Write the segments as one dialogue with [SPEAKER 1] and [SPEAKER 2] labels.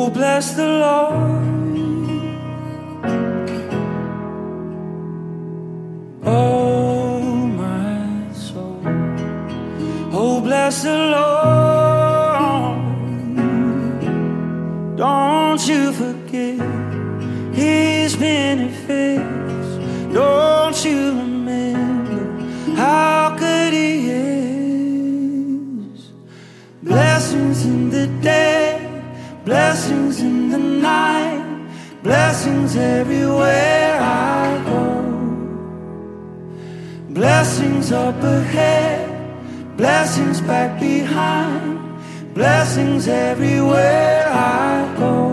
[SPEAKER 1] bless the Lord, oh my soul. Oh, bless the Lord. Don't you forget His benefits. Don't you remember how good He is? Blessings in the day, blessings in the night, blessings everywhere I go. Blessings up ahead, blessings back behind, blessings everywhere I go.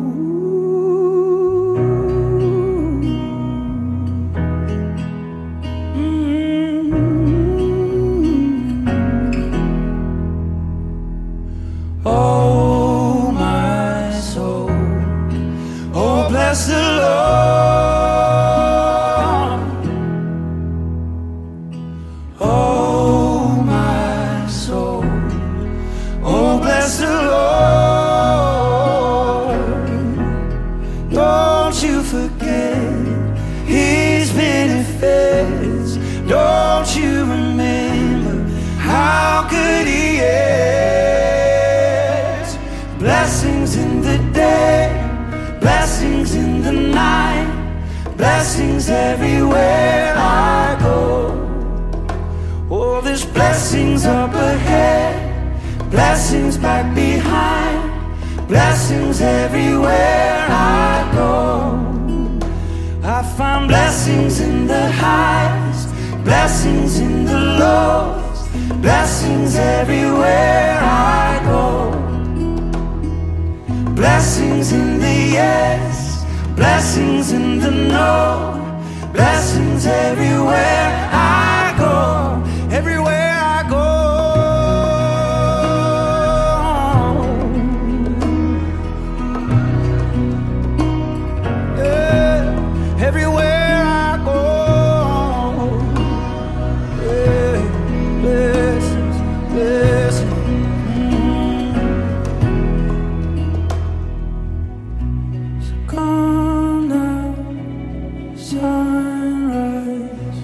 [SPEAKER 1] Oh, my soul, oh, bless the Lord. Oh, my soul, oh, bless the Lord. Don't you forget His benefits. Don't you remember how good He is? Blessings in the day, blessings in the night, blessings everywhere I go. Oh, there's blessings up ahead, blessings back behind, blessings everywhere I go. I find blessings in the highs, blessings in the lows, blessings everywhere I go. Blessings in the yes, blessings in the no, blessings everywhere I go, everywhere I go. Yeah, everywhere I go. Yeah, blessings, blessings. Come now, sunrise,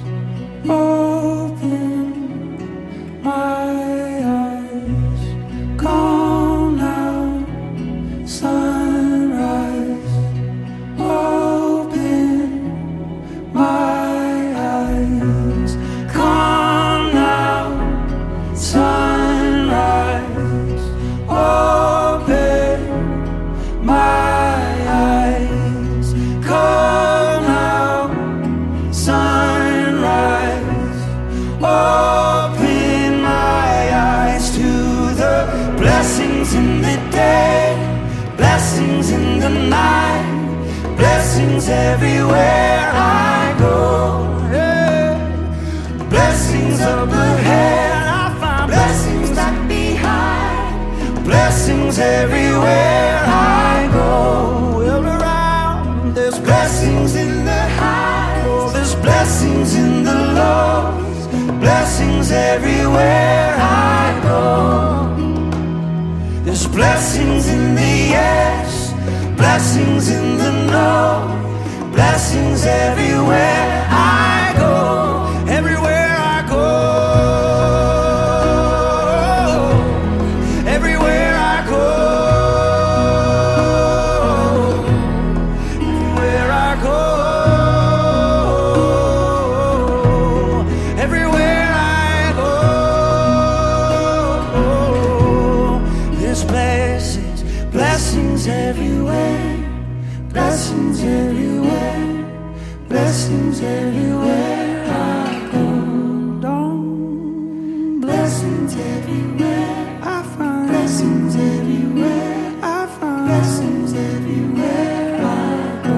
[SPEAKER 1] open my eyes. Come now, sunrise, open my eyes. Come now, sunrise, open my eyes. Come now, sunrise, open my eyes to the blessings in the day, blessings in the night, blessings everywhere I go. Yeah. Blessings up ahead, I find blessings back behind, blessings everywhere I go. All around, there's blessings in the highs, oh, there's blessings in the lows, blessings everywhere I go. There's blessings in the yes, blessings in the no, blessings everywhere I go, everywhere I go, everywhere I go, everywhere I go, everywhere I go. There's blessings, blessings everywhere, blessings everywhere, blessings everywhere I go. Don't blessings everywhere. I find blessings everywhere. I find blessings everywhere I go.